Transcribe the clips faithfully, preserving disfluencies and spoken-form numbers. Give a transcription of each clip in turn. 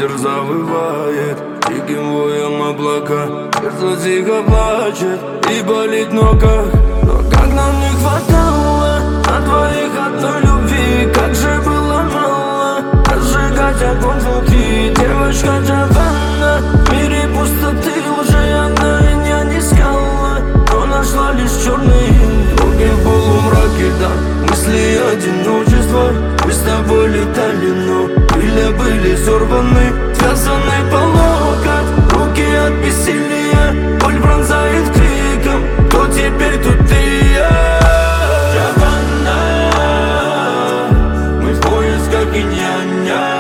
ветер завывает диким воем облака. Сердце тихо плачет и болит в ногах. Но как нам не хватало на двоих одной любви, как же было мало разжигать огонь внутри. Девочка Джованна, в мире пустоты уже она меня не искала, но нашла лишь черные дороги в полумраке, да. Мысли одиночества, мы с тобой летали, но крылья были сорваны, связаны по локоть, руки от бессилия, боль пронзает криком: кто теперь тут и я? Джованна, мы в поисках и няня.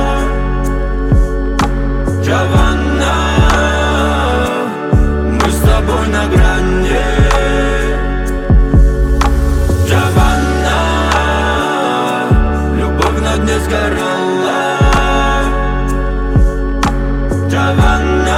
Джованна, мы с тобой на грани. Джованна, любовь на дне сгорала. Джованна,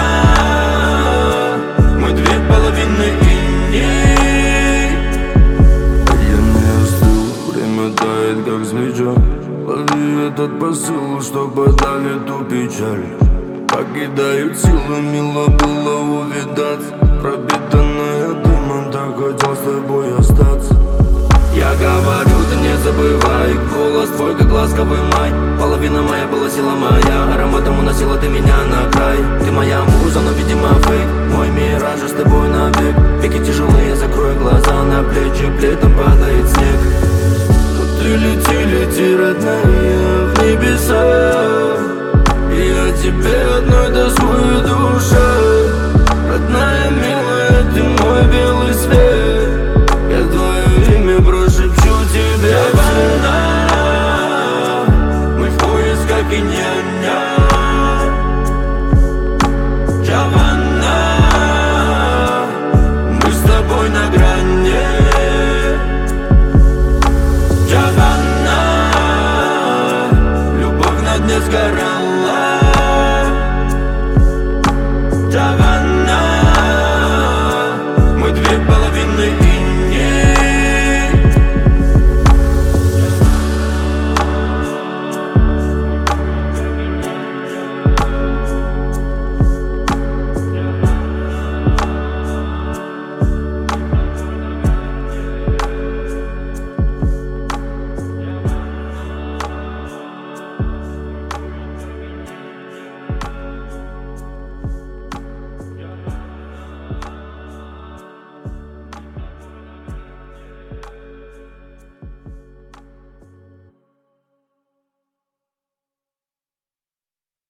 мы две половины иней. Я не остыл, время тает как свеча. Лови этот посыл, что подавит ту печаль. Покидают силы, мило было увидаться. Пропитанная дымом, так хотел с тобой остаться. Я говорю, ты не забывай, голос твой, как ласковый май. Половина моя была сила моя, ароматом уносила ты меня на край. Ты моя муза, но видимо фейк, мой мираж с тобой навек. Веки тяжелые, закрой глаза, на плечи плетом падает снег. Но ты лети, лети, родная, в небеса. Я тебе одной тоскую душа. Родная, милая, ты мой белый свет. Я твое имя прошепчу тебе. Джованна, мы в поисках и не